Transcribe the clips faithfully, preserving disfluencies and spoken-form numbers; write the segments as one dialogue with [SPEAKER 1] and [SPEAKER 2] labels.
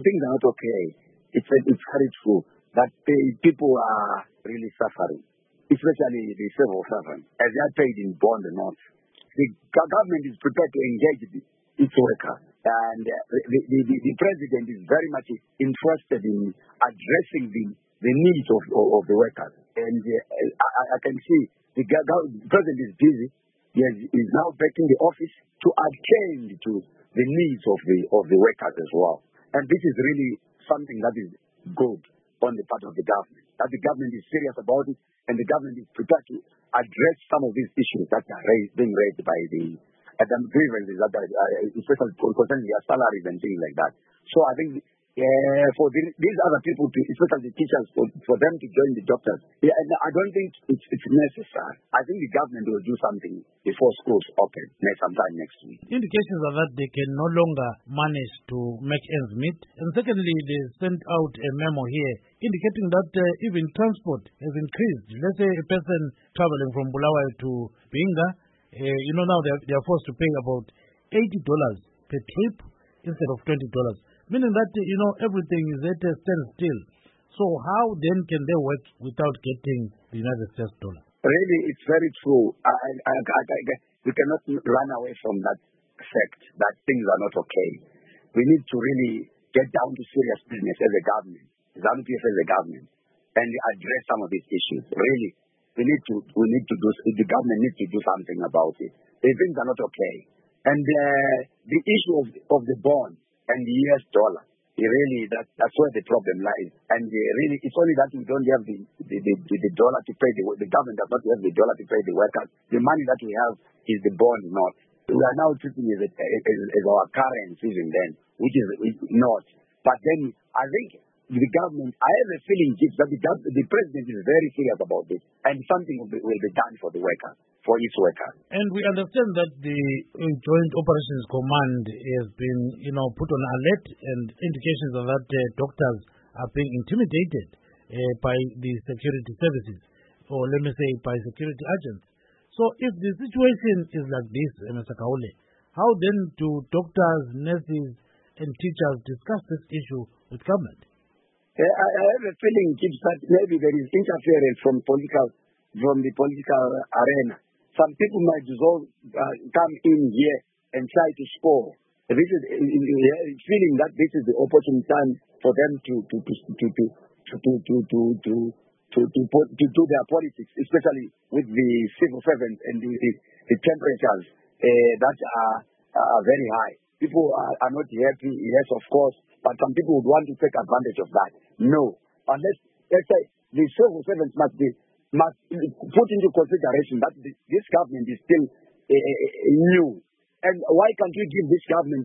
[SPEAKER 1] things are not okay. It's, it's very true that the people are really suffering, especially the civil servants, as they are paid in bond and not. The government is prepared to engage its workers, and uh, the, the, the, the president is very much interested in addressing the, the needs of, of, of the workers. And uh, I, I can see the, the president is busy. He is now backing the office to attend to the needs of the of the workers as well. And this is really something that is good on the part of the government, that the government is serious about it, and the government is prepared to address some of these issues that are raised, being raised by the uh, grievances, that are, uh, especially concerning their salaries and things like that. So I think uh, for the, these other people, to, especially the teachers, for, for them to join the doctors, yeah, I don't think it's, it's necessary. I think the government will do something before schools open next sometime next week.
[SPEAKER 2] Indications are that they can no longer manage to make ends meet. And secondly, they sent out a memo here indicating that uh, even transport has increased. Let's say a person traveling from Bulawayo to Binga, uh, you know, now they're, they're forced to pay about eighty dollars per trip instead of twenty dollars, meaning that, uh, you know, everything is at a standstill. So how then can they work without getting the United States dollar?
[SPEAKER 1] Really, it's very true. I, I, I, I, we cannot run away from that fact that things are not okay. We need to really get down to serious business as a government, as ZANU P F as a government, and address some of these issues. Really, we need to we need to do. The government needs to do something about it. The things are not okay, and uh, the issue of, of the bond and the U S dollar. Really, that, that's where the problem lies. And uh, really, it's only that we don't have the, the, the, the dollar to pay the the government does not have the dollar to pay the workers. The money that we have is the bond not. We are now treating it as, as, as our currency even then, which is not. But then I think the government, I have a feeling that the, the president is very serious about this, and something will be, will be done for the workers, for its workers.
[SPEAKER 2] And we understand that the Joint Operations Command has been, you know, put on alert, and indications of that uh, doctors are being intimidated uh, by the security services, or let me say by security agents. So if the situation is like this, Mister Kaule, how then do doctors, nurses, and teachers discuss this issue with government?
[SPEAKER 1] Uh, I, I have a feeling, Gibbs, that maybe there is interference from political, from the political arena. Some people might dissolve, uh, come in here and try to score. This is uh, feeling that this is the opportune time for them to to to to to to to to to, to, to, to, to do their politics, especially with the civil servants and the, the, the temperatures uh, that are, are very high. People are, are not happy, yes, of course, but some people would want to take advantage of that. No, unless, let's say, the civil servants must be must put into consideration that this government is still uh, new. And why can't we give this government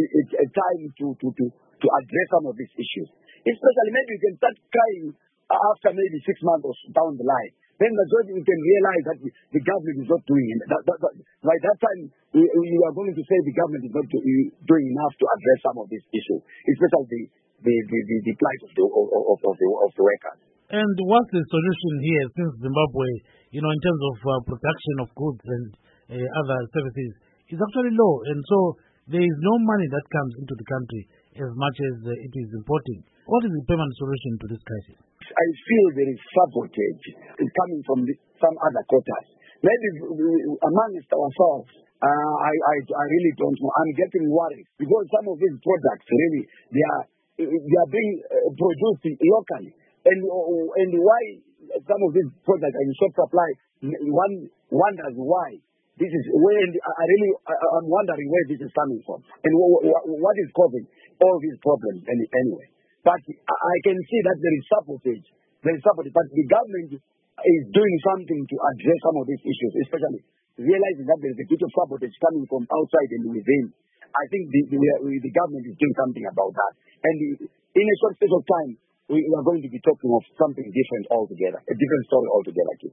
[SPEAKER 1] a time to, to, to, to address some of these issues? Especially maybe we can start crying after maybe six months or down the line. Then that's when we can realize that the government is not doing it. That, that, that, by that time, we, we are going to say the government is not do, doing enough to address some of these issues, especially the, the, the, the, the plight of the, of, of, of the, of the workers.
[SPEAKER 2] And what's the solution here, since Zimbabwe, you know, in terms of uh, production of goods and uh, other services, is actually low, and so there is no money that comes into the country as much as uh, it is importing. What is the permanent solution to this crisis?
[SPEAKER 1] I feel there is sabotage coming from the, some other quarters. Maybe amongst ourselves, uh, I, I I really don't know. I'm getting worried because some of these products really they are they are being uh, produced locally. And and why some of these products are in short supply? One wonders why. This is when I really I'm wondering where this is coming from and what is causing all these problems anyway. But I can see that there is sabotage. There is sabotage. But the government is doing something to address some of these issues, especially realizing that there is a bit of sabotage coming from outside and within. I think the, the, the government is doing something about that. And in a short space of time, we are going to be talking of something different altogether, a different story altogether.